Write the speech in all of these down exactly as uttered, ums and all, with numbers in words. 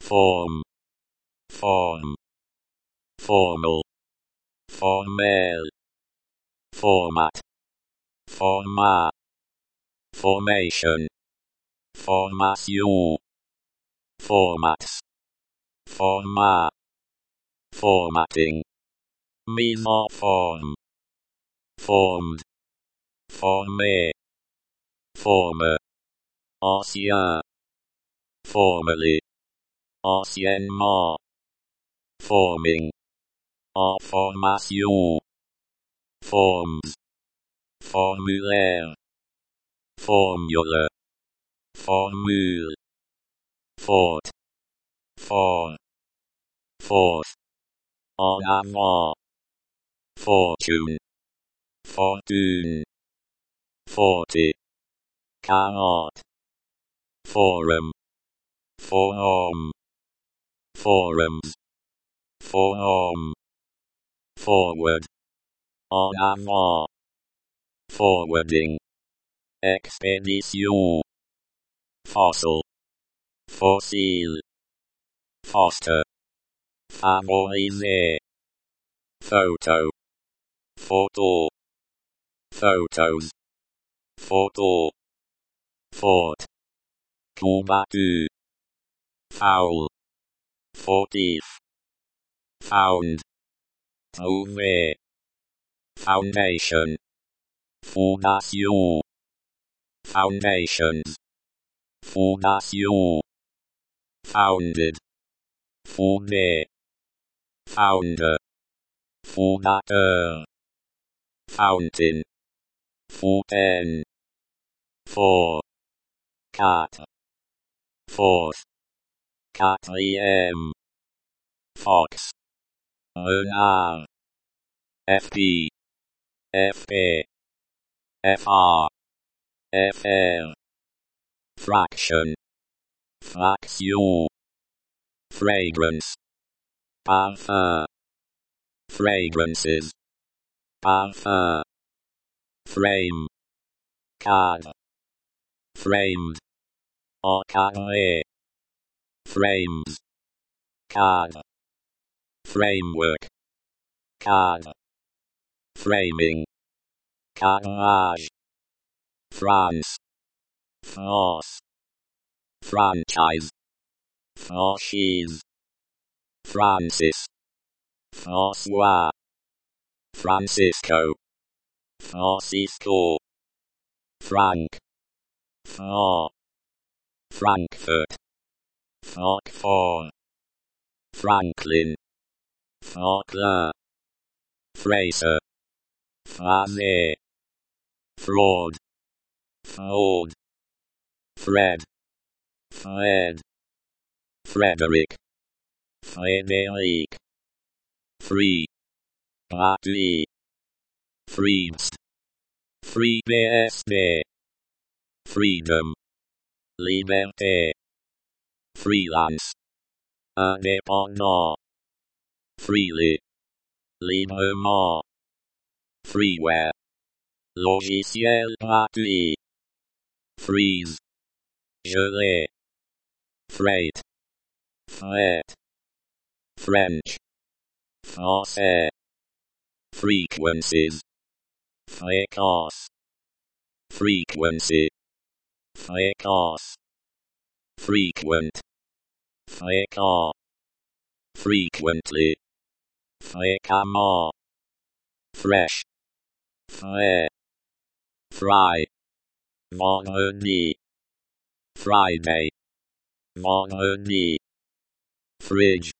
form, form, formal, formel, format, format, formation, formation, formats, format, formatting, mise en forme, formed, formé, former, ancien, formerly, anciennement, forming, en formation, forms, formulaire, formula, formule, fort, for, forth, en avant, fortune, fortune, forty, quarante, forum, forum, forums, forum, forward, en avant, forwarding, expédition, fossil, fossile, foster, favoriser, photo, photo, photos, photo, fort, combattu, foul, fautif, found, trouver, foundation, fondation, foundations, fondation, founded, fondé, founder, fondateur, fountain, fontaine, four, quatre, fourth, quatrième, fox, renard, fp, fp, fr, fr, fraction, fraction, fragrance, parfum, fragrances, parfum, frame, cadre, framed, encadré, frames, cadre, framework, cadre, framing, cadrage, France, France, franchise, franchise, Francis, François, Francisco, Francisco, Frank, Franc, Frankfurt, Francfort, Franklin, Franklin, Fraser, Phrase, fraud, fraud, Fred, Fred, Frederick, Frédéric, free, gratuit, freebs, FreeBSD, freedom, liberté, freelance, indépendant, freely, librement, freeware, logiciel gratuit, freeze, gelé, freight, fret, French, français, frequencies, fréquence, frequency, fréquence, frequent, fréquent, frequently, fréquemment, fresh, frais, fry, vendredi, Friday, vendredi, fridge,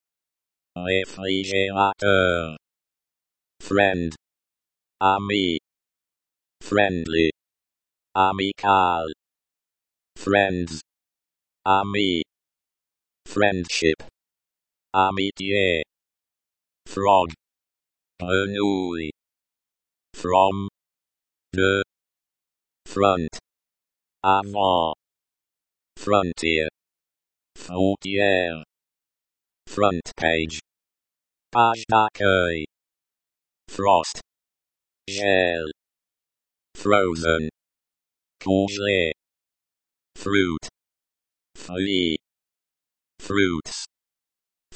réfrigérateur, friend, ami, friendly, amical, friends, ami, friendship, amitié, frog, grenouille, from, de, front, avant, frontier, frontière, front page, page d'accueil, frost, gel, frozen, congelé, fruit, fruit, fruits,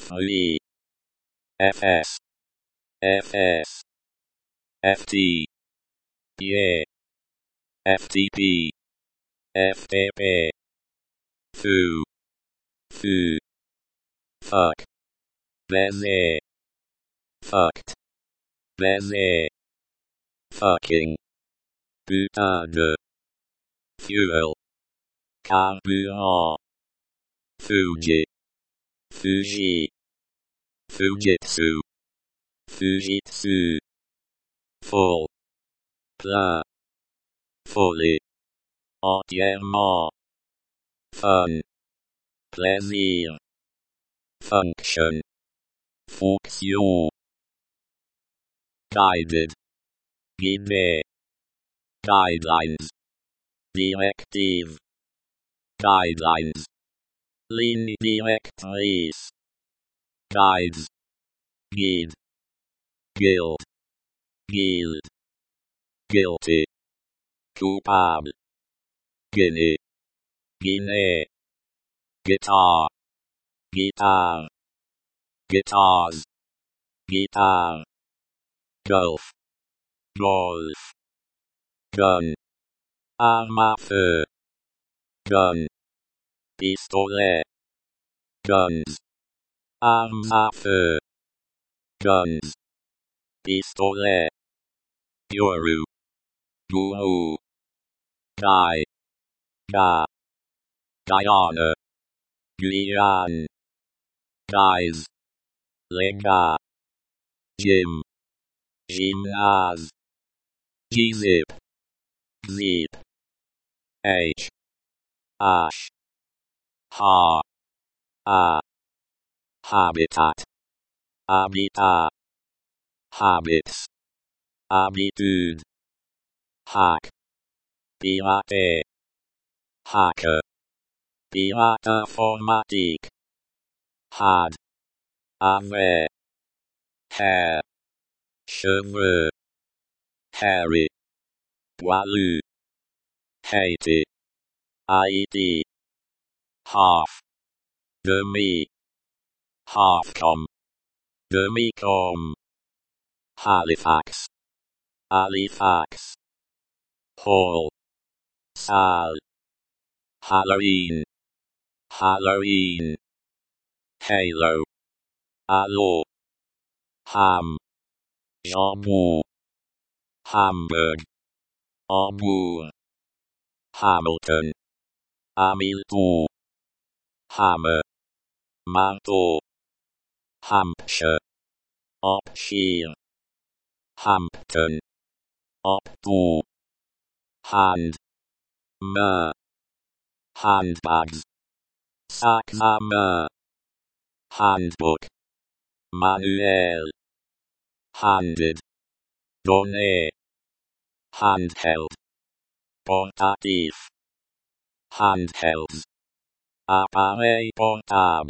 free, fs, fs, ft, yeah, ftp, ftp, foo, foo, fuck, baiser, fucked, baiser, fucking, putain de, fuel, carburant, fuji, fuji, fujitsu, fujitsu, full, plein, fully, entièrement, fun, plaisir, function, fonction, guided, guider, guidelines, directive, guidelines, ligne directrice, guides, guide, guild, guild, guilty, coupable, guinea, guinea, guitar, guitar, guitars, guitar, golf, golf, gun, arme à feu, gun, pistolet, guns, armes à feu, guns, pistolet, guru, guru, guy, ga, Guyana, Guyane, guys, les gars, gym, gymnase, gzip, zip, h, ash, ha, a, habitat, habitat, habits, habitude, hack, pirater, hacker, pirate informatique, had, avait, hair, cheveux, hairy, poilu, Haiti, Haiti, half, demi, half-com, demi-com, Halifax, Halifax, hall, salle, Halloween, Halloween, halo, halo, ham, jambon, Hamburg, Hambourg, Hamilton, Hamilton, hammer, marteau, Hampshire, Hampshire, Hampton, Hampton, hand, main, handbags, sacs à main, handbook, manuel, handed, donné, handheld, portatif, handhelds, appareil portable,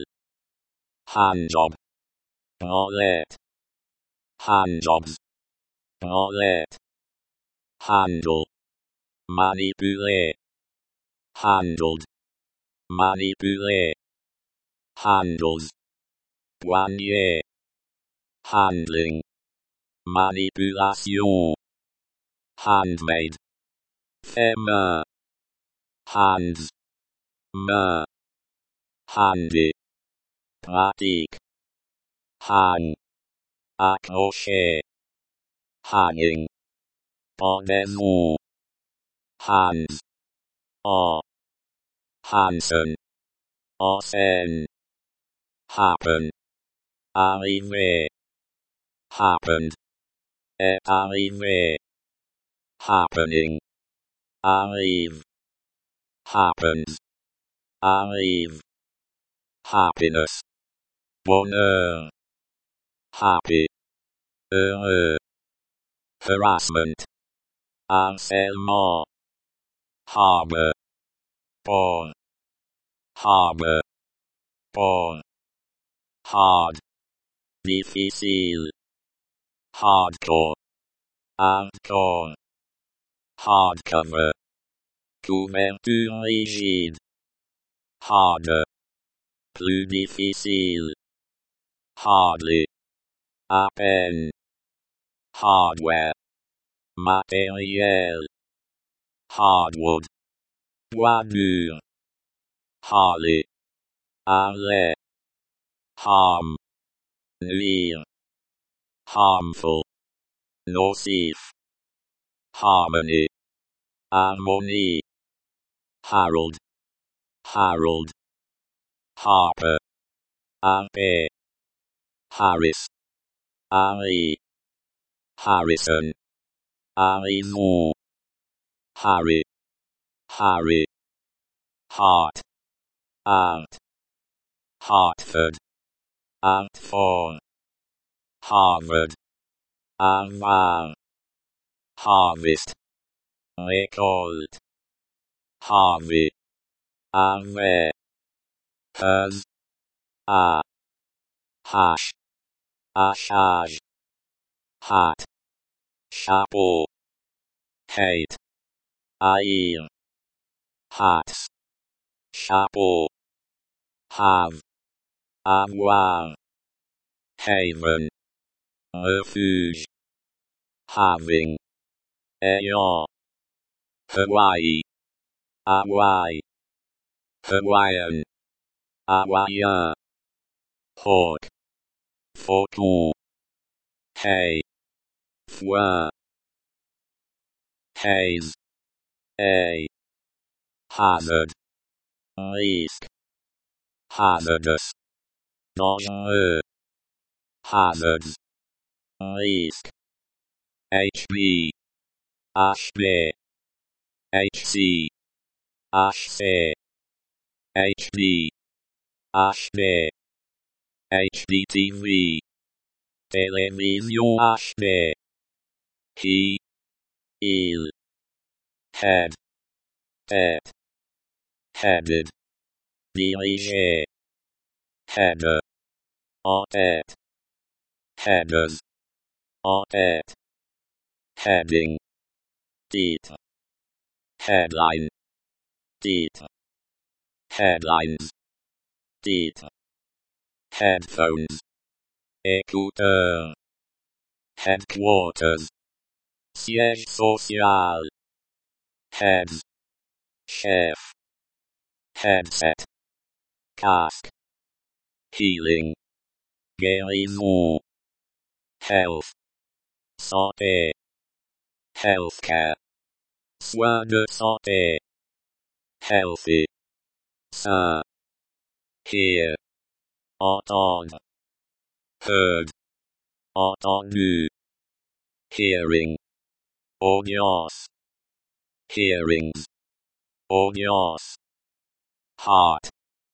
handjob, branlette, handjobs, branlette, handle, manipuler, handled, manipuler, handles, poignet, handling, manipulation, handmaid, fait main, hands, main, handy, pratique, hang, accrocher, hanging, pendaison, hands, en, Hansen, en scène, happen, arriver, happened, est arrivé, happening, arrive, happens, arrive, happiness, bonheur, happy, heureux, harassment, harcèlement, harbor, port, harbor, port, hard, difficile, hardcore, hardcore, hardcover, couverture rigide, harder, plus difficile, hardly, à peine, hardware, matériel, hardwood, bois dur, Harley, Harley, harm, nuire, harmful, nocif, harmony, harmonie, Harold, Harold, Harper, Harpe, Harris, Harry, Harrison, Harrison, Harry, Harry, Hart, Art, Hartford, Hartford, Harvard, Harvard, Harvest, Récolte, Harvey, Harvey, Hers, A, Hash, Hachage, Hat, Chapeau, Hate, Haïr, Hats, Chapeau, Have, Avoir, Haven, Refuge, Having, Ayant, Hawaii, Hawaii, Hawaiian, Hawaïen, Hawk, Faucon, Hay, Foin, Haze, A, Hazard, Risque, Hazardous, Dangereux, Hazards, Risque, H B, H B, H C, H C, H D, H D, H D T V, Télévision H D, He, Il, Head, Tête, Headed, Diriger, Header, en tête, Headers, en tête, Heading, Titre, Headline, Titre, Headlines, Titre, Headphones, Écouteurs, Headquarters, Siège social, Heads, Chef, Headset, Casque, Healing, Guérison, Health, Santé, Healthcare, Soins de santé, Healthy, Sain, Hear, Entendre, Heard, Entendu, Hearing, Audience, Hearings, Audience, Heart,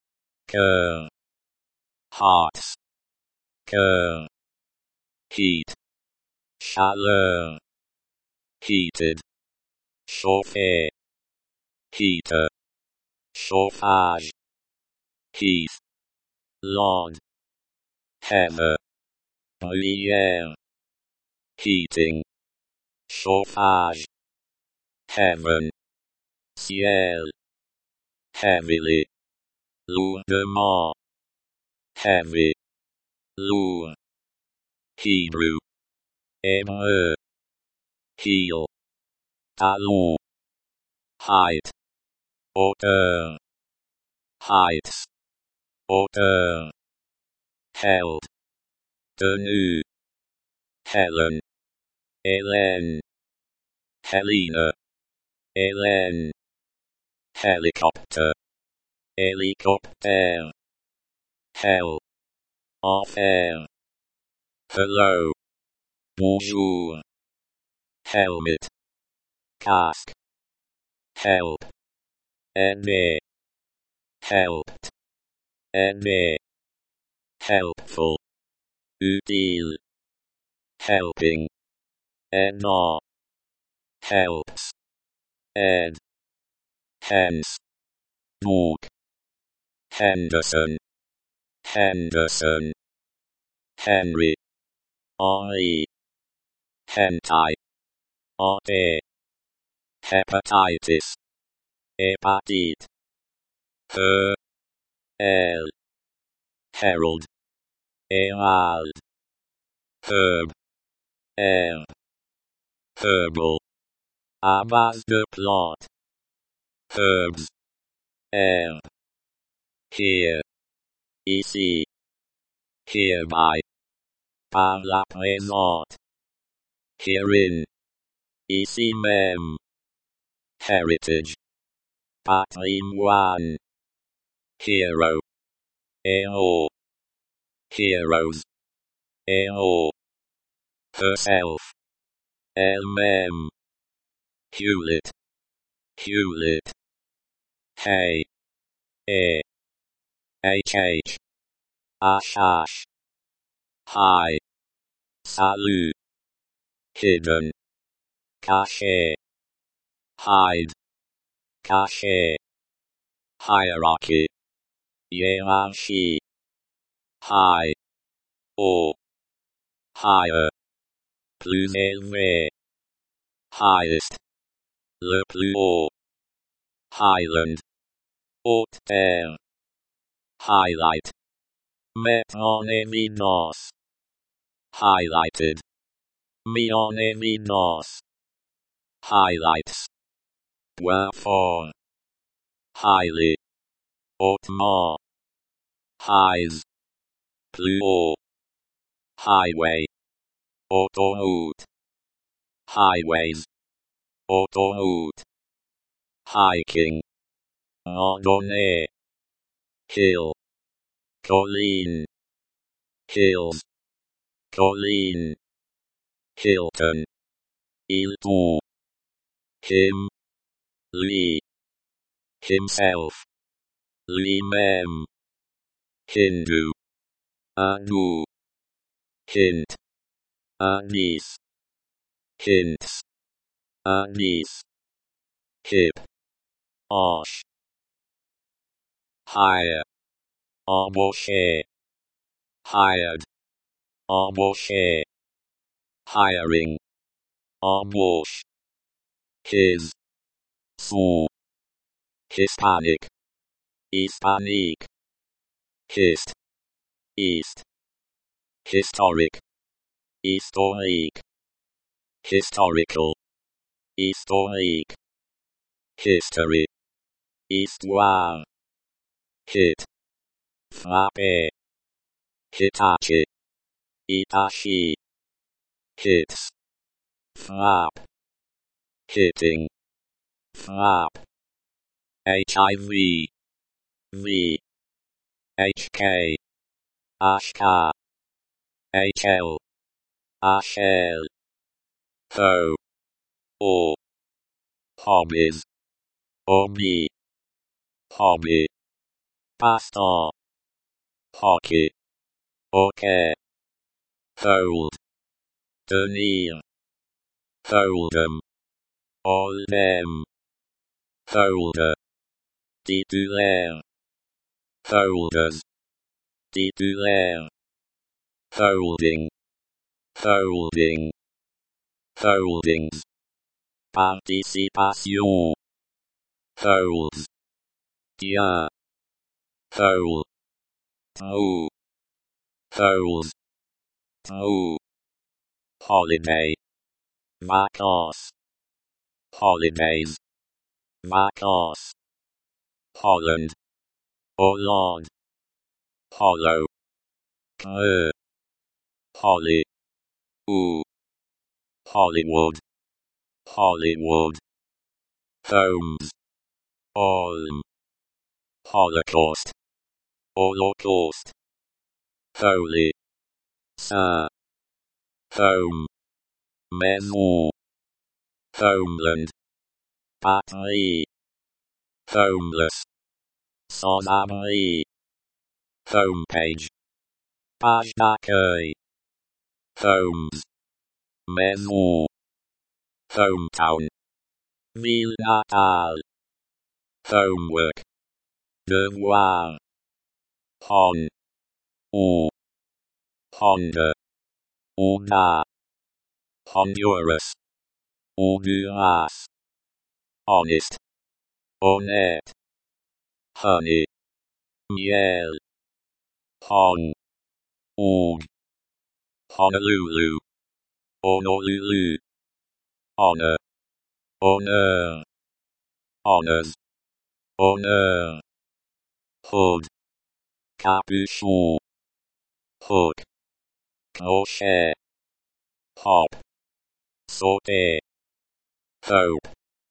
Cœur, Hearts, Cœur, Heat, Chaleur, Heated, Chauffer, Heater, Chauffage, Heath, Lawn, Heather, Bruyère, Heating, Chauffage, Heaven, Ciel, Heavily, Lourdement, Heavy, Lourd, Hebrew, Hébreu, Heel, Talon, Height, Hauteur, Heights, Hauteur, Held, Tenue, Helen, Hélène, Helena, Hélène, Helicopter, Hélicoptère, Hell, Enfer, Hello, Bonjour, Helmet, Casque, Help, Aider, Helped, Aider, Helpful, Utile, Helping, Aidant, Helps, Aide, Hence, donc, Henderson, Henderson, Henry, Henri, Hentai, Hanté, Hepatitis, Hépatite, Her, Elle, Herald, Herald, herb, herb, herbal, à base de plantes, herbs, herb, here, ici, hereby, par la présente, herein, ici même, heritage, patrimoine, hero, héros, heroes, héros, herself, elle-même, Hewlett, Hewlett, hey, eh, hh, ash, hi, salut, hidden, caché, hide, caché, hierarchy, hiérarchie, high, haut, higher, plus élevé, highest, le plus haut, highland, haute terre, highlight, mettre en évidence, highlighted, mis en évidence, highlights, point fort, highly, hautement, highs, plus haut, highway, autoroute, highways, autoroute, hiking, randonnée, hill, colline, hills, colline, Hilton, Hilton, him, lui, himself, lui-même, Hindu, hindou, hint, indice, hints, indice, hip, hanche, hire, embaucher, hired, embaucher, hiring, embauche, his, son, Hispanic, Hispanique, hist, east, historic, historique, historical, historique, history, histoire, hit, frapper, Hitachi, Itachi, hits, flap, hitting, flap, H I V, V, H K, Ashka, H L, Ashel, Ho, O, hobbies, hobby, hobby, passe-temps, hockey, okay, hold, tenir, hold'em, hold'em, holder, titulaire, holders, titulaire, holding, holding, holdings, participation, holds, tient, hold, trou, holds, trou, holiday, vacances, holidays, vacances, Holland, Hollande, hollow, creux, holly, ou, Hollywood, Hollywood, Holmes, Holm, Holocaust, Holocaust, Holy, Saint, Home, Maison, Homeland, Patrie, Homeless, sans-abri, Homepage, page d'accueil, Homes, Maison, Hometown, ville natale, Homework, devoir, Hon, on, Honda, Honda, Honduras, Honduras, honest, honnête, honey, miel, hong, org, Honolulu, Honolulu, honor, honor, honors, honor, hood, capuchon, hook, crochet, hop, sauté, hope,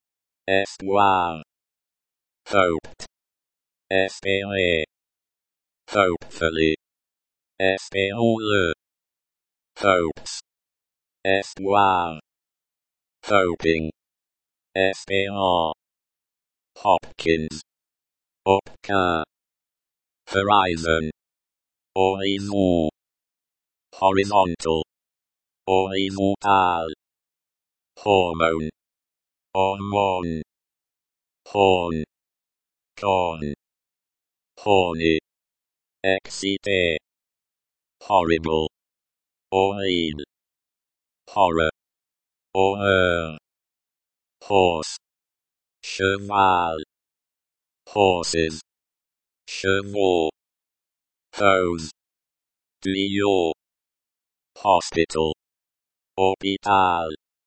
espoir, hoped, espérer, hopefully, espérons-le, hopes, espoir, hoping, espérant, Hopkins, Hopkin, horizon, horizon, horizontal, horizontal, hormone, hormone, horn, corn, horny, excité, horrible, horrid, horror, horreur, horse, cheval, horses, chevaux, hose, tuyau, hospital, hôpital,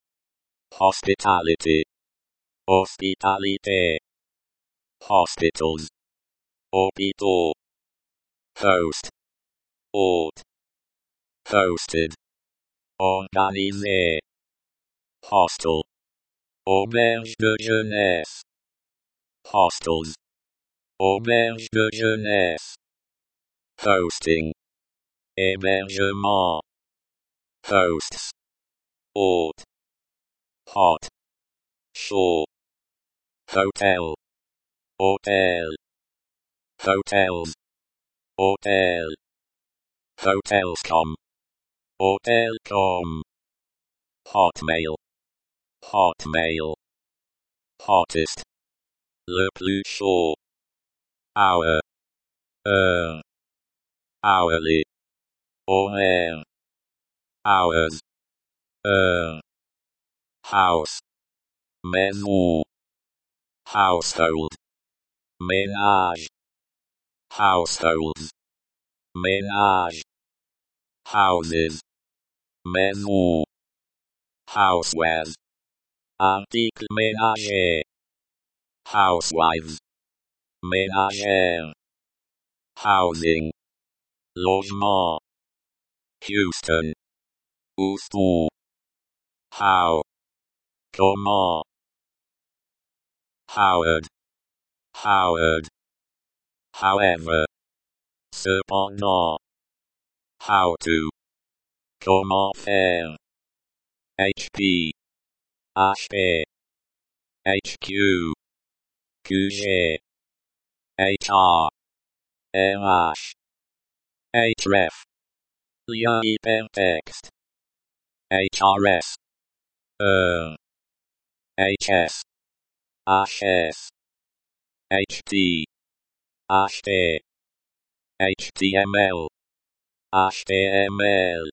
hospitality, hospitalité, hospitals, hôpitaux, host, hôte, hosted, organisé, hostel, auberge de jeunesse, hostels, auberge de jeunesse, hosting, hébergement, hosts, hôte, hot, chaud, hotel, hôtel, hotels, hôtel, hotelscom, hôtelcom, hotmail, hotmail, hottest, le plus chaud, hour, heure, hourly, horaire, hours, heure, house, maison, household, ménage, households, ménage, houses, maison, housewares, articles ménagers, housewives, ménagères, housing, logement, Houston, Houston, how, comment, Howard, Howard, however, cependant, how to, comment faire, H P, H P, H Q, Q G, H R, R H, href, lien hypertexte, H R S, er, H S, H S, H T, H T, H T M L, H T M L,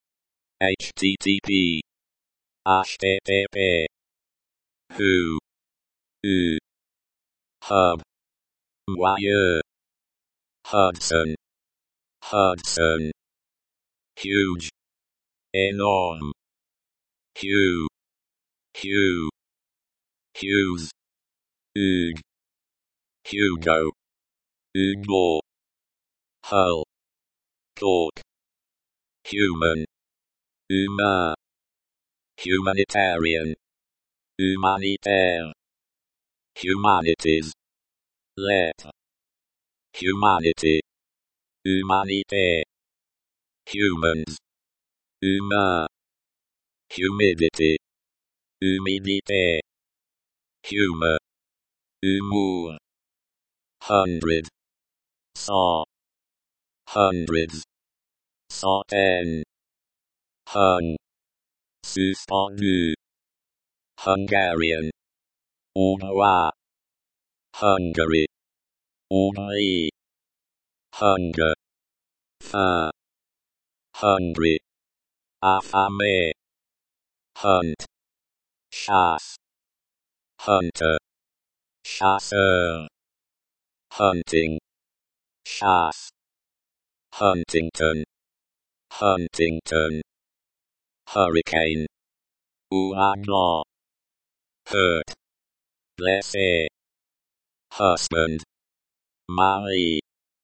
H T T P, H T T P, who, U, hub, wire, Hudson, Hudson, huge, enorme, hue, hue, hues, Hug, Hugo, Hugo, hull, cork, human, humain, humanitarian, humanitaire, humanities, lettre, humanity, humanité, humans, humain, humidity, humidité, humor, humour, hundred, cent, hundreds, centaines, hung, suspendu, Hungarian, Hongrois, Hungary, Hongrie, hunger, faim, hungry, affamé, hunt, chasse, hunter, chasseur, hunting, chasse, Huntington, Huntington, hurricane, ouragan, hurt, blessé, husband, marry,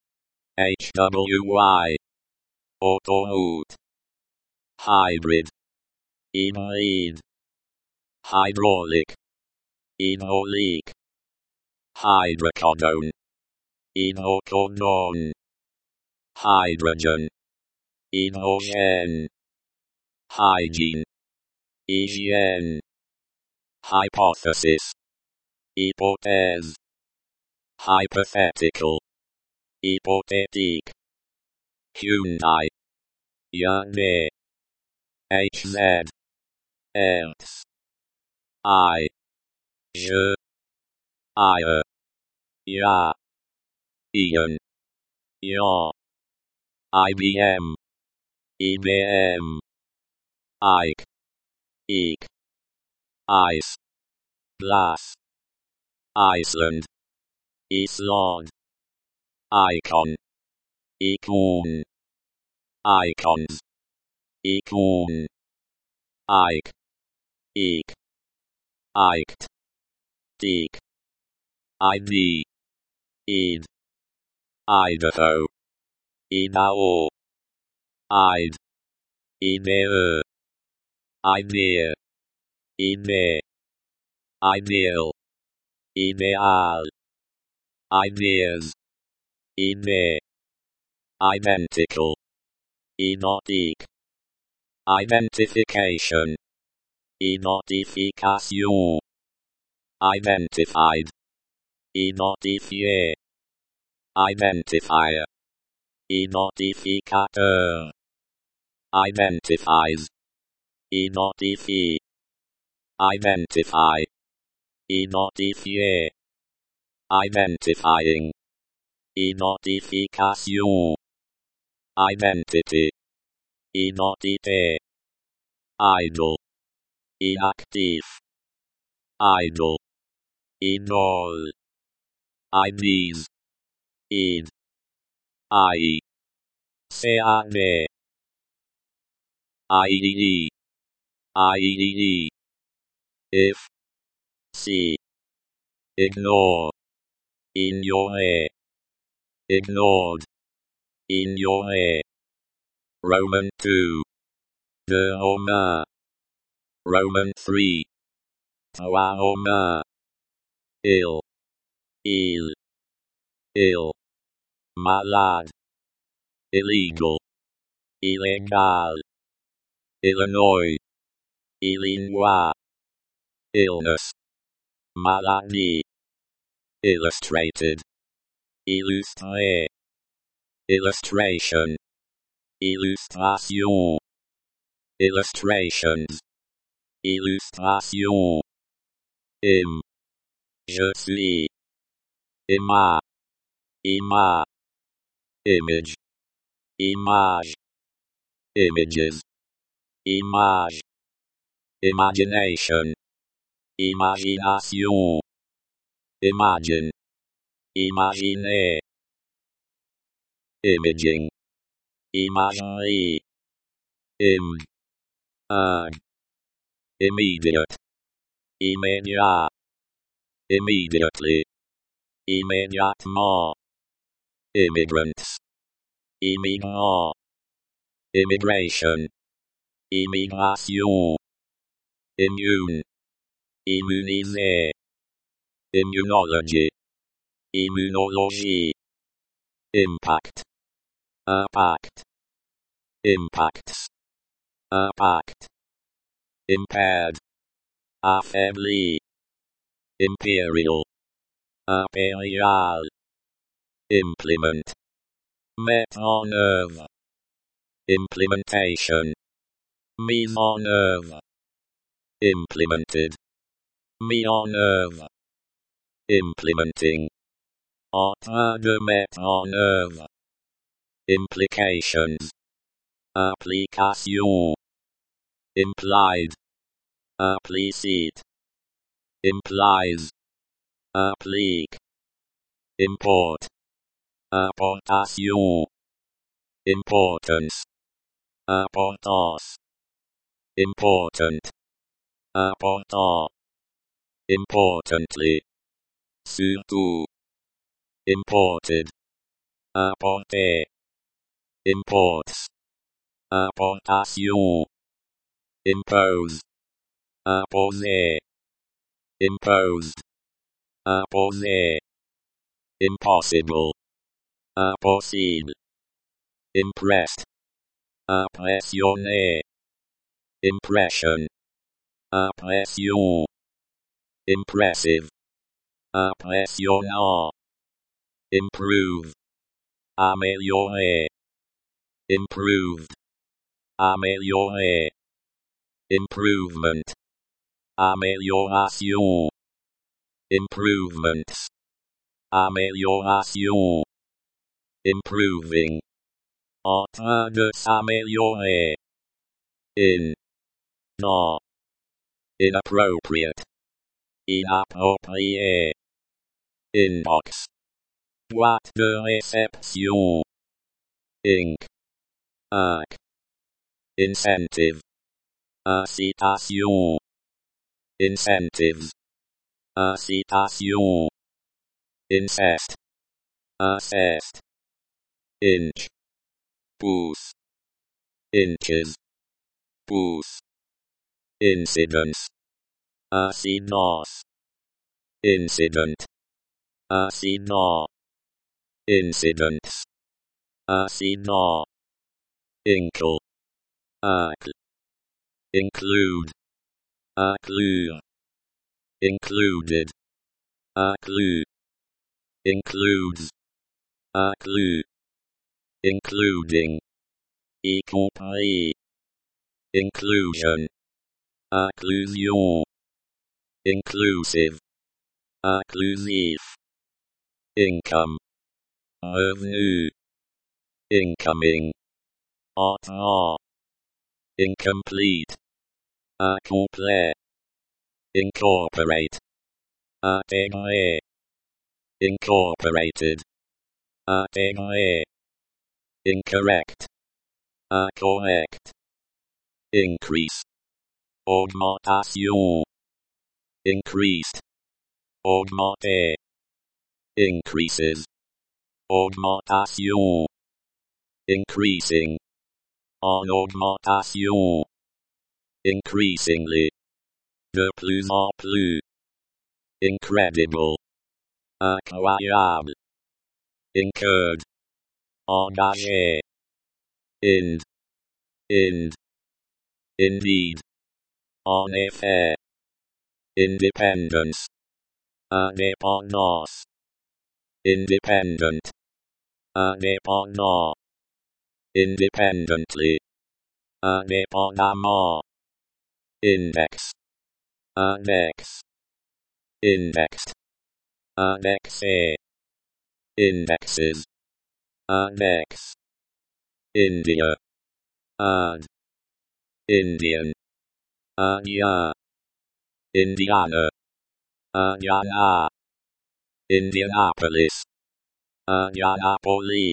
H W Y, autoroute, hybrid, hybride, hydraulic, hydraulic, hydrocodone, hydrocodone, hydrogen, hydrogen, hygiene, hygiene, hypothesis, hypothèse, hypothetical, hypothétique, Hyundai, Hyundai, H Z, Hertz, I, Je, Ire, Ya, Ian, Ya, I B M, I B M, Ike, Eek, Ice, Glass, Iceland, Iceland, Icon, Icon, Icons, Icon, Ike, Eek, Iked, Deek, I D, Id, Idaho, Idaho, Ide, Idea, Idea, Ide, Ideal, Ideal, Ideas, Ide, Identical, Identique, Identification, Identification, Identified, Identifier, Identifier, Identificateur, Identifies, Identifie, Identify, Identifier, Identifying, Identification, Identity, Identité, Idle, Inactive, Idle, Idol, I Ds, Id, I, C A D, I D D, I D D, if, see, ignore, ignorer, ignored, ignorer, Roman two, de Romain, Roman three, trois Romain, ill, il, ill, malade, illegal, illégal, Illinois, Illinois, illness, maladie, illustrated, illustré, illustration, illustration, illustrations, illustration, im, je suis, ima, ima, image, image, images, image, imagination, imagination, imagine, imaginer, imaging, imagerie, img, erg, immediate, immédiat, immediately, immédiatement, immigrants, immigrant, immigration, immigration, immune, immuniser, immunology, immunologie, impact, impact, impacts, impact, impaired, affaibli, imperial, impérial, implement, mettre en œuvre, implementation, mise en œuvre, implemented, mis en œuvre, implementing, en train de mettre en œuvre, implications, implication, implied, implicit, implies, implique, import, importation, importance, Importance. Important. Important. Importantly. Surtout. Imported. Importer. Imports. Importation. Impose. Imposer. Imposed. Imposer. Impossible. Impossible. Impressed. Impressionné. Impression. Impression. Impressive. Impressionnant. Improve. Améliorer. Improved. Améliorer. Improvement. Amélioration. Improvements. Amélioration. Improving. En train de s'améliorer. In. Non. Inappropriate. Inapproprié. Inbox. Boîte de réception. Ink. Inc. Incentive. Incitation. Incentives. Incitation. Incest. Incest. Inch. Pouce. Inches. Pouce. Incidence. Incidence. Incident. Incident. Incidents. Incident. Inkle. Incle. Include. Inclure. Included. Include. Includes. Include. Including. Y compris. Inclusion. Inclusion. Inclusive. Inclusif. Income. Revenu. Incoming. Entrant. Incomplete. Incomplet. Incorporate. Intégrer. Incorporated. Intégrer. Incorrect. Incorrect. Increase. Augmentation. Increased. Augmenter. Increases. Augmentation. Increasing. En augmentation. Increasingly. De plus en plus. Incredible. Incroyable. Incurred. Engagé. Ind. Ind. Indeed. En effet. Independence. Indépendance. Independent. Indépendant. Independently. Indépendamment. Index. Index. Indexed. Indexé. Indexes. Index. India. Ind. Indian. Indien. Indiana. Indiana. Indianapolis. Indianapolis.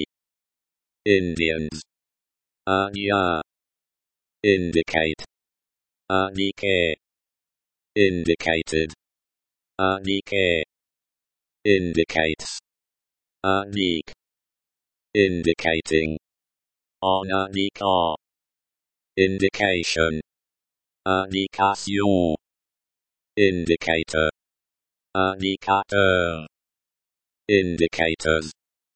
Indians. Indien. Indicate. Indicate. Indicated. Indicate. Indicates. Indique. Indicating. En indiquant. Indication. Indication. Indicator. Indicateur. Indicators.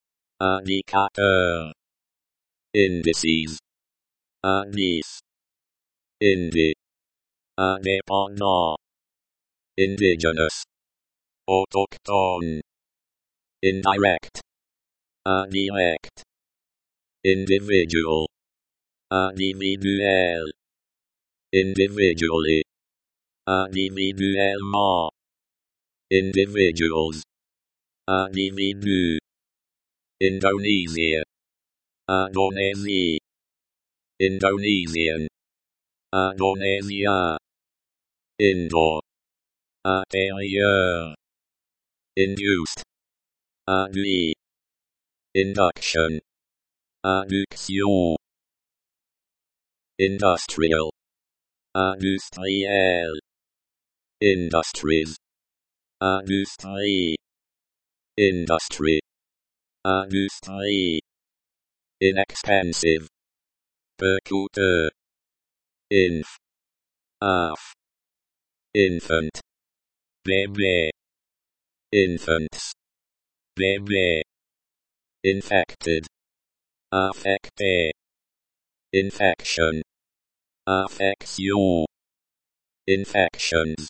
Indicateur. Indices. Indice. Indi. Indépendant. Indigenous. Autochtone. Indirect. Indirect. Individual. Individuel. Individually. Individuellement. Individuals. Individu. Indonesia. Indonésie. Indonesian. Indonésien. Indoor. Intérieur. Induced. Induit. Induction. Induction. industrial, industriel, industries, industrie, industry, industrie, inexpensive, peu coûteux, inf, af, infant, bébé, infants, bébé, infected, affecté, infection, affection, infections,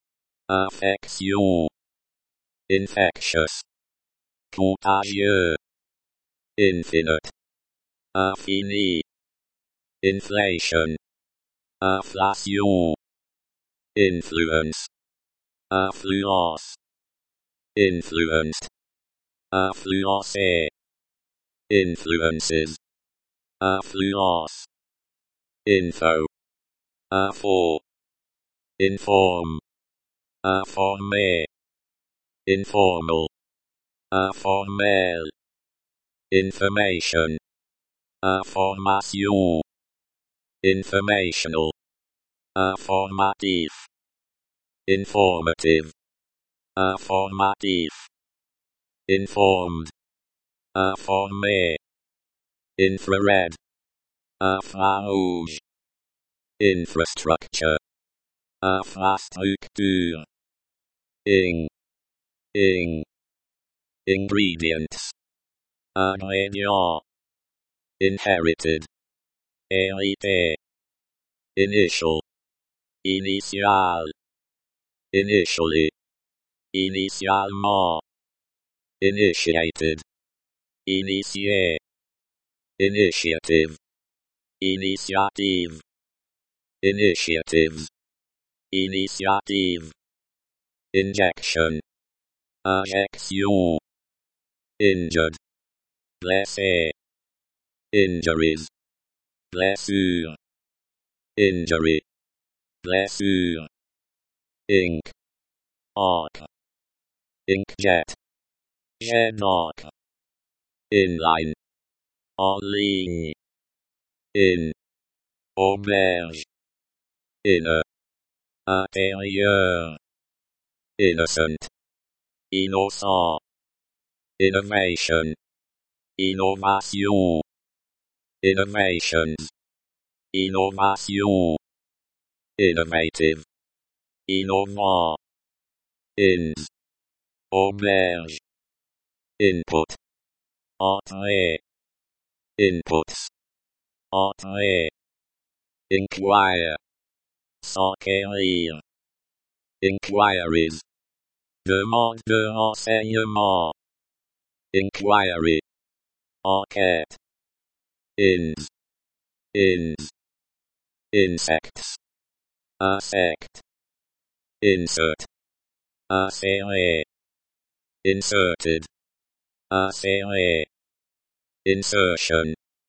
affection, infectious, contagieux, infinite, infini, inflation, inflation, influence, influence, influenced, influencer, influences, influence, info, info, inform, informer, informal, informel, information, information, informational, informative, informative, informatif, informed, informé, infrared, infrarouge, infrastructure, infrastructure, ing, ing, ingredients, ingrédients, inherited, hérité, initial, initial, initially, initialement, initiated, initié, initiative, initiative, initiatives, initiative, injection, injection, injured, blessé, injuries, blessure, injury, blessure, ink, arc, inkjet, jet-arc, inline, en ligne, in, auberge, inner, intérieur, innocent, innocent, innovation, innovation, innovations, innovation, innovative, innovant, ins, auberge, input, entrée, inputs, entrée, inquire, s'enquérir, inquiries, demande de renseignement, inquiry, enquête, ins, ins, insects, insect, insert, insérer, inserted, insérer, insertion,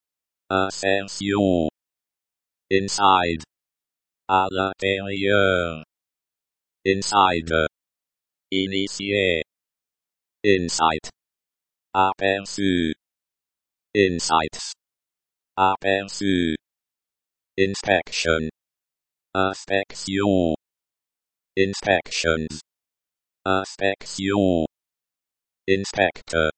insertion, inside, à l'intérieur, insider, initié, insight, aperçu, insights, aperçu, inspection, inspection, inspections, inspection, inspector,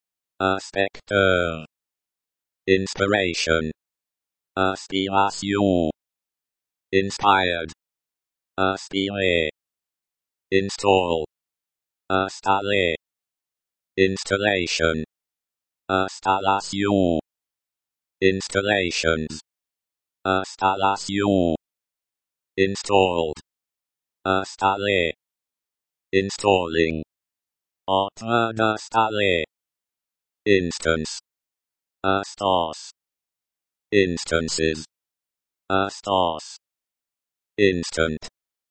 inspecteur, inspiration, inspiration, inspired, inspiré, install, installer, installation, installation, installations, installation, installed, installer, installing, en train d'installer, instance, instance, instances, instance, instant,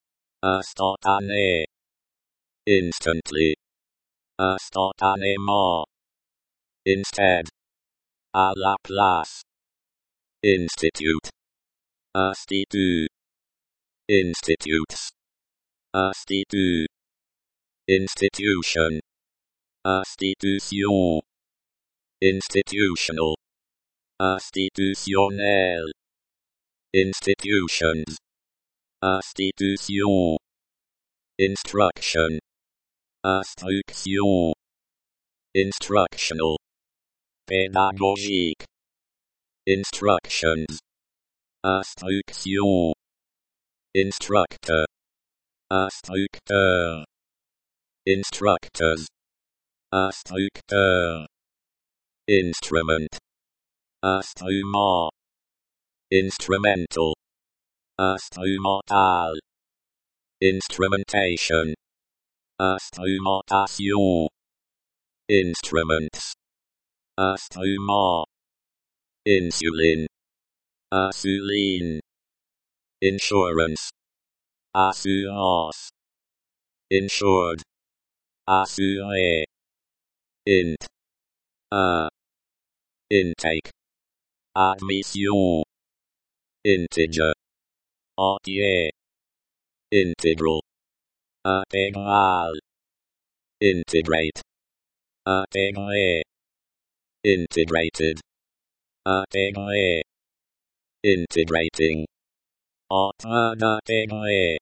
instantané, instantly, instantanément, instead, à la place, institute, institut, institutes, institut, institution, institution, institutional, institutionnel, institutions, institution, instruction, instruction, instructional, pédagogique, instructions, instruction, instructor, instructeur, instructors, instructeur, instrument, instrument, instrumental, instrumental, instrumentation, instrumentation, instruments, instrument, insulin, insuline, insurance, assurance, insured, assuré, int, un, intake, admission, integer, entier, integral, intégral, integrate, intégré, integrated, intégré, integrating, en train d'intégrer,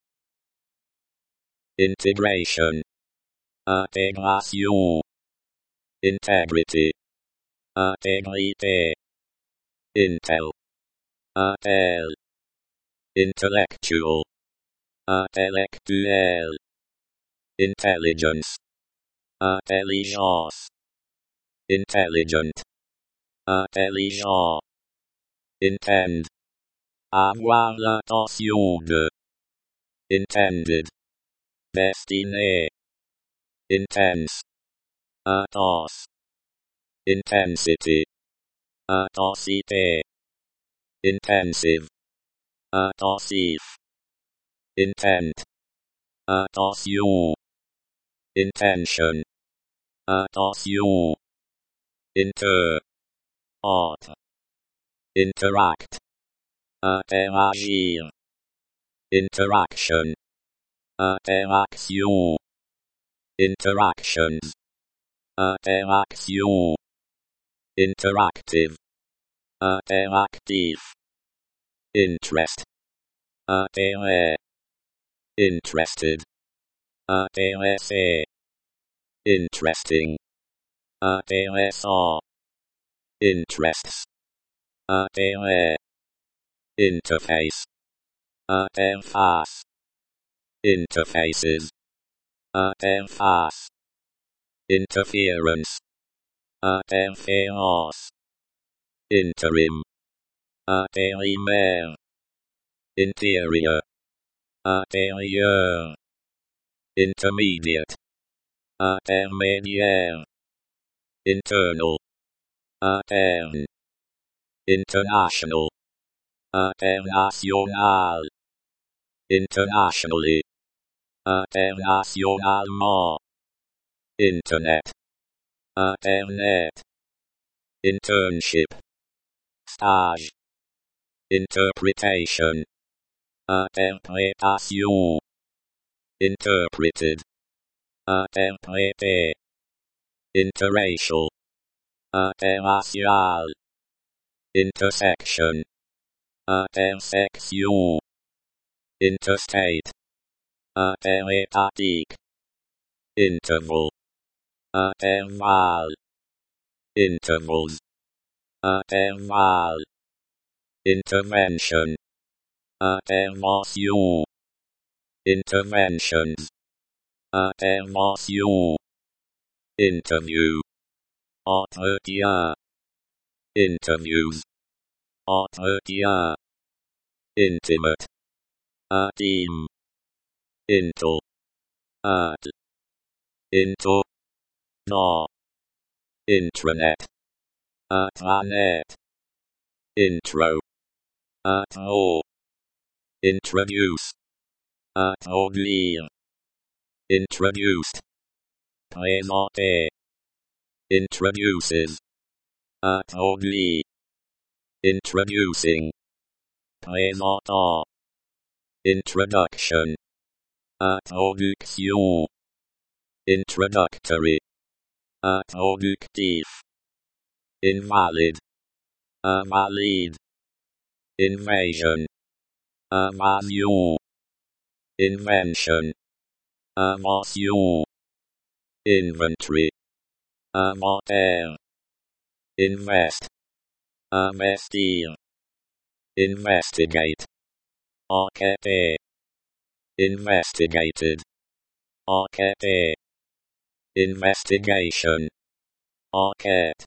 integration, intégration, integrity, intégrité, intel, intel, intellectual, intellectuel, intelligence, intelligence, intelligent, intelligent, intend, avoir l'intention de, intended, destiné, intense, intense, intensity, intensité, intensive, intensif, intent, intention, intention, intention, inter, entre, interact, interagir, interaction, interaction, interactions, interaction, interactive, interactif, interest, intérêt, interested, intéressé, interesting, intéressant, interests, intérêt, interface, interface, interfaces, interface, interference, interférence, interim, intérimaire, interior, intérieur, intermediate, intermédiaire, internal, interne, international, international, internationally, internationalement, internet, internet, internship, stage, interpretation, interprétation, interpreted, interprété, interracial, interracial, intersection, intersection, interstate, interétatique, interval, intervalle, intervals, intervalle, intervention, intervention, interventions, intervention, interview, entretien, interviews, entretien, intimate, intime, intel, int, into, dans, intranet, intranet, intro, intro, introduce, introduire, introduced, présenter, introduces, introduit, introducing, présentant, introduction, introduction, introductory, introductif, invalid, invalide, invasion, Invasion. Invention. Invention. Inventory. Inventaire. Invest. Investir. Investigate. Enquêter. Investigated. Enquêter. Investigation. Enquête.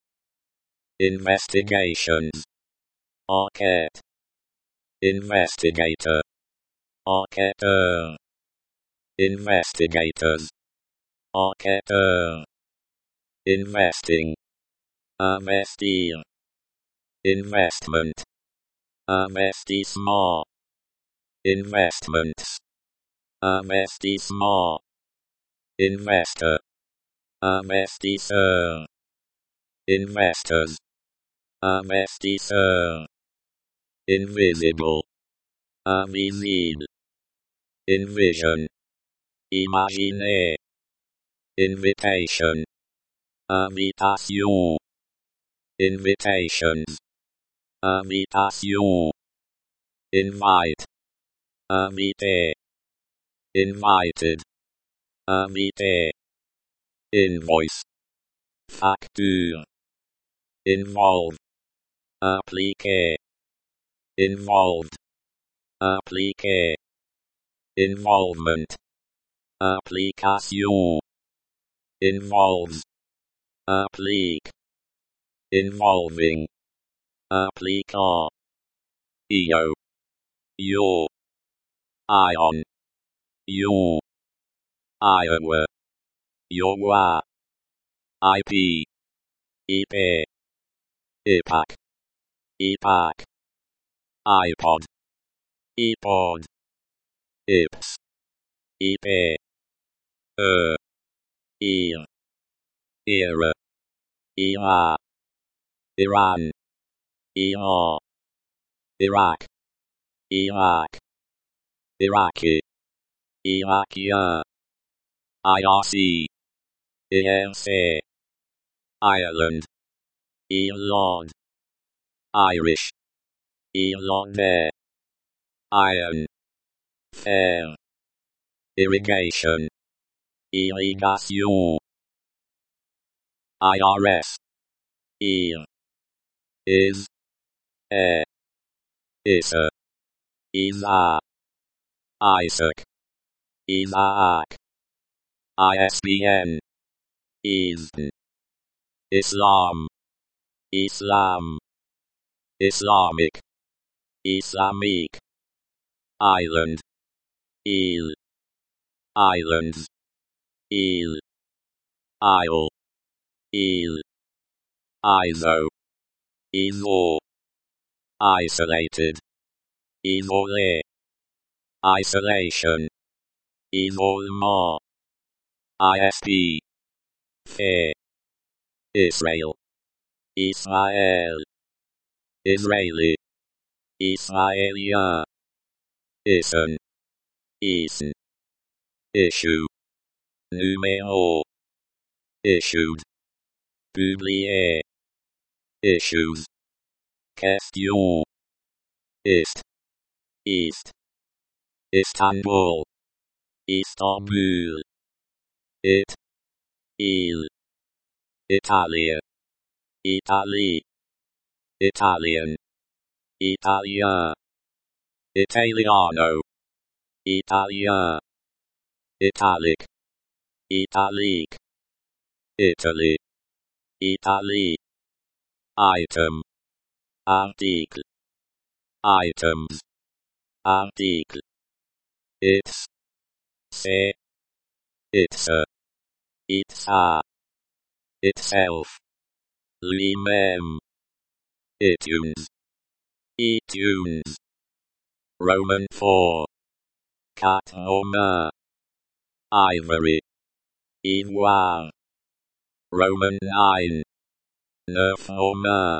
Investigations. Enquête. Investigator. Enquêteur. Investigators. Enquêteur. Investing. Investir. Investment. Investissement. Investments. Investissement. Investor. Investisseur. Investors. Investisseur. Invisible. Invisible. Envision. Imaginer. Invitation. Invitation. Invitations. Invitation. Invite. Inviter. Invited. Inviter. Invoice. Facture. Involve. Impliquer. Involved. Impliquer. Involvement. Implication. Involves. Implique. Involving. Impliquant. Io. Yo. Ion. You. Iowa. Iowa. I P. I P. IPAC. IPAC. iPod. iPod. Ips. I P. Er. Ear. Era. Era. Iran. Iran. Iraq. Iraq. Iraqi. Iraqien. I R C. I R C. Ireland. Irlande. Irish. Irlandais. Iron. Fer. Irrigation. Irrigation. I R S. Ear. Is. E. Isa. Isa. Isaac. Isaac. I S B N. Isn. Islam. Islam. Islamic. Islamic. Island. Il. Islands. Il. Isle. Il. Iso. Iso. Isolated. Isolé. Isolation. Isolement. I S P. Fair. Israel. Israel. Israeli. Israélien. Isen. Isen. Issue. Numéro. Issued. Publier. Issues. Question. Ist. East. Istanbul. Istanbul. It. Il. Italia. Italy. Italian. Italien. Italiano. Italien. Italic. Italique. Italy. Italy. Item. Article. Items. Article. It's. C'est. It's a. It's a. Itself. Lui-même. iTunes. iTunes. Roman four. Quatre Romain. Ivory. Ivoire. Roman nine. Neuf Romain.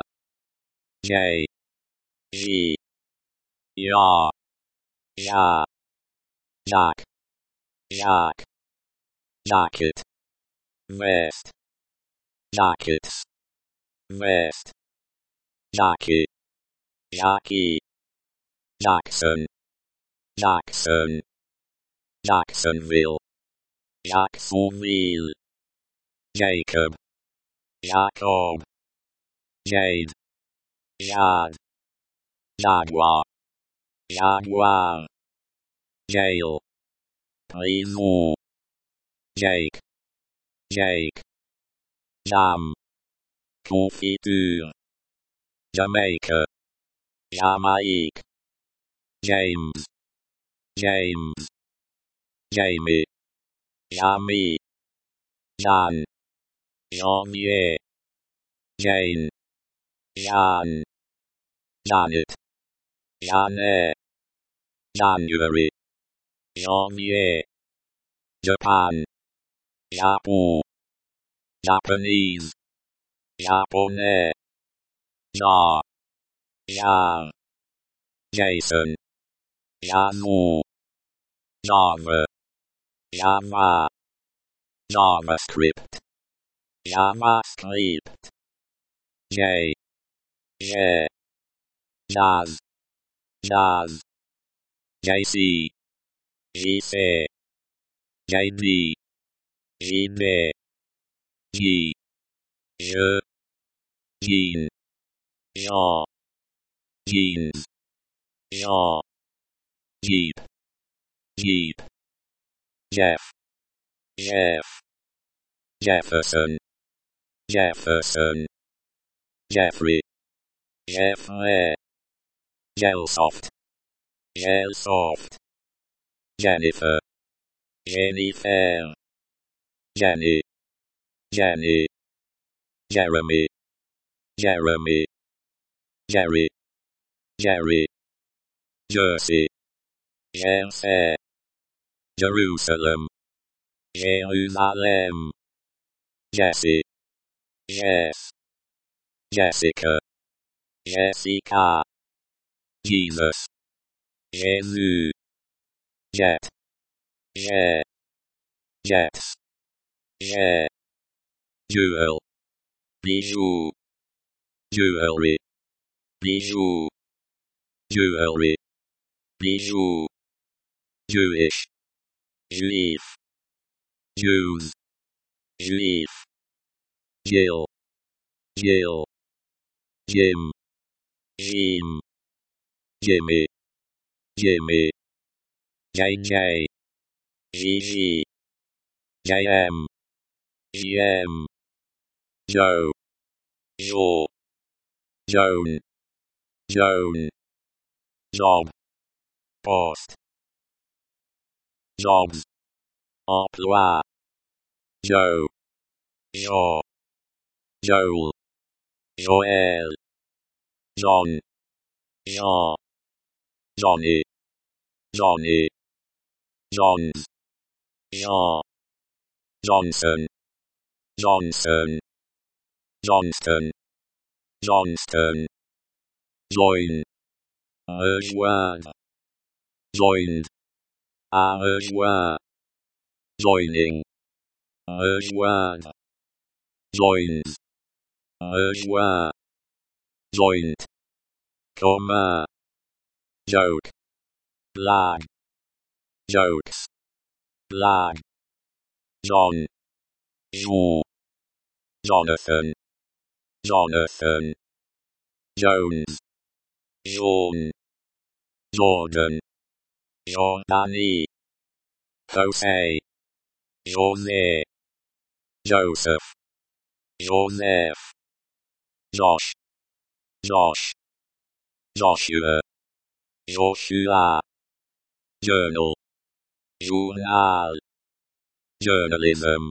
J. J. Ja. Ja. Jack. Jacques. Jacket. Vest. Jackets. Vest. Jackie. Jackie. Jackson. Jackson, Jacksonville, Jacksonville, Jacob, Jacob, Jade, Jad, Jaguar, Jaguar, Jail, Prison, Jake, Jake, Jam, Confiture, Jamaica, Jamaica, James, James, Jamie, Jamie, Jan, Janvier, Jane, Jan, Janet, Janet, January, Janvier, Japan, Japan, Japanese, Japonais, Ja, Ja, Jason, Yazoo, Java, Java, JavaScript, JavaScript, J, J, Jazz, Jazz, J C, J C, J D, J D, G, J, Jean, Jean, Jeans, Jean, Jeep, Jeep, Jeff, Jeff, Jefferson, Jefferson, Jeffrey, Jeffrey, Gelsoft, Gelsoft, Jennifer, Jennifer, Jenny, Jenny, Jeremy, Jeremy, Jerry, Jerry, Jersey, Jersey, Jerusalem, Jerusalem, Jesse, Jess, Jessica, Jessica, Jesus, Jesus, Jet, Jet, Jets, Jet, Jewel, Bijou, Jewelry, Bijou, Jewelry, Bijou, Jewish, Juif, Jews, Juif, Jill, Jill, Jim, Jim, Jimmy, Jimmy, J J, G G, J M, G M, Joe, Joe, Joan, Joan, Job, Post, Jobs, Emploi, Joe, Jo, Joel, Joel, John, Jean, Johnny, Johnny, Johns, Jean, Johnson, Johnson, Johnston, Johnston, Join, rejoindre, joined, à rejoindre, joining, rejoindre, joins, rejoint, joint, commun, joke, blague, jokes, blague, John, Jean, Jonathan, Jonathan, Jones, John, Jordan, Jordanie, Jose, Jose, Joseph, Joseph, Josh, Josh, Joshua, Joshua, Journal, Journal, Journalism,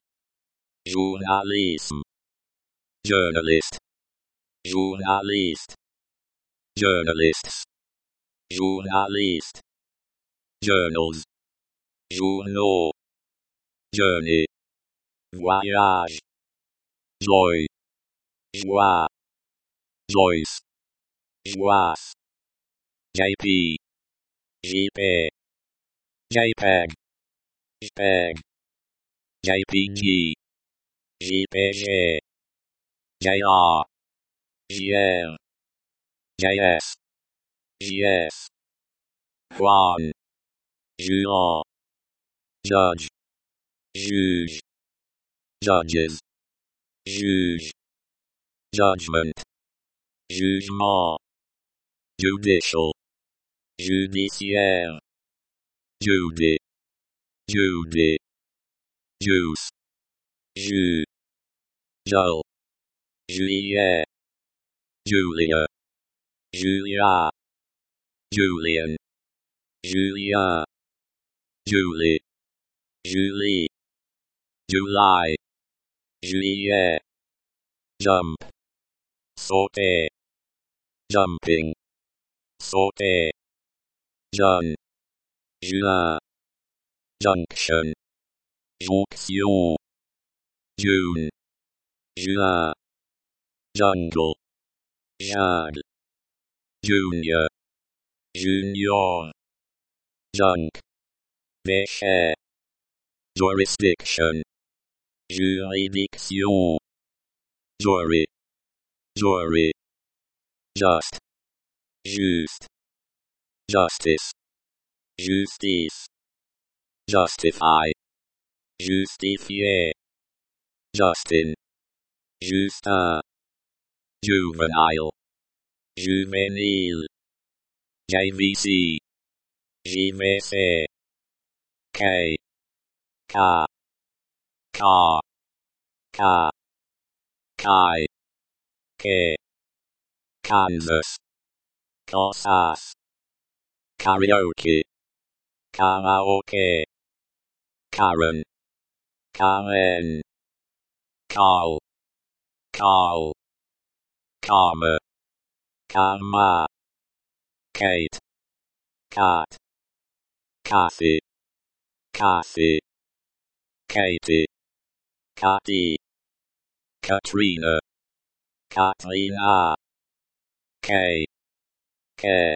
Journalism, Journalist, Journalist, Journalists, Journalist, Journals, Journal, Journey, Voyage, Joy, Joie, Joyce, Joas, J P, JP, JPEG, JPEG, JPG, JPG, JR, JR, JS, JS, Juan, juan, judge, juge, judges, juge, judgment, jugement, judicial, judiciaire, judy, judy, juice, jus, dull, juillet, Julia, Julia, Julian, Julia, Julie, Julie, July, Juillet, jump, sauté, jumping, sauté, Jun, juin, junction, jonction, June, juin, jungle, jungle, junior, junior, junk, déchet, jurisdiction, juridiction, jury, jury, just, juste, justice, justice, justify, justifier, Justin, Justin, juvenile, juvenile, J V C, J V C, K, K, K, K, Kai, K, Kansas, Kansas, karaoke, karaoke, Karen, Karen, Carl, Carl, Karma, Karma, Kate, Cat, Kathy, Kathy, Katie, Katy, Katrina, Katrina, K, K,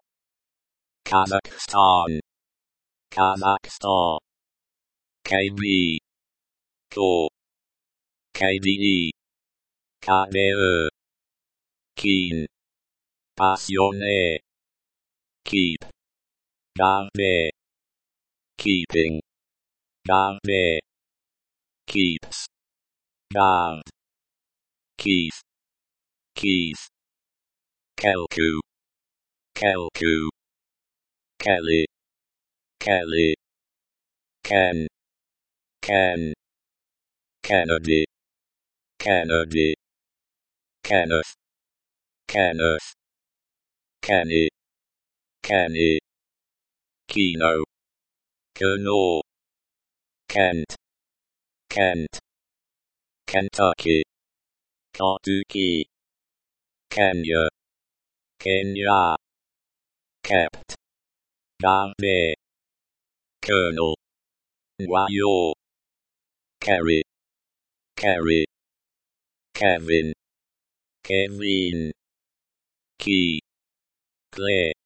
Kazakhstan, Kazakhstan, K B, K, K D E, K D E, Keen, Passionné, Keep, Garder, Keeping, Garder, Keeps, Guard, Keith, Keith, Kelku, Kelku, Kelly, Kelly, Ken, Ken, Kennedy, Kennedy, Kenneth, Kenneth, Kenny, Kenny, Keno, Keno, Kent, Kent, Kentucky, Kentucky, Kenya, Kenya, kept, garde, Colonel, Wayo, Kerry, Kerry, Kevin, Kevin, Key, Clay,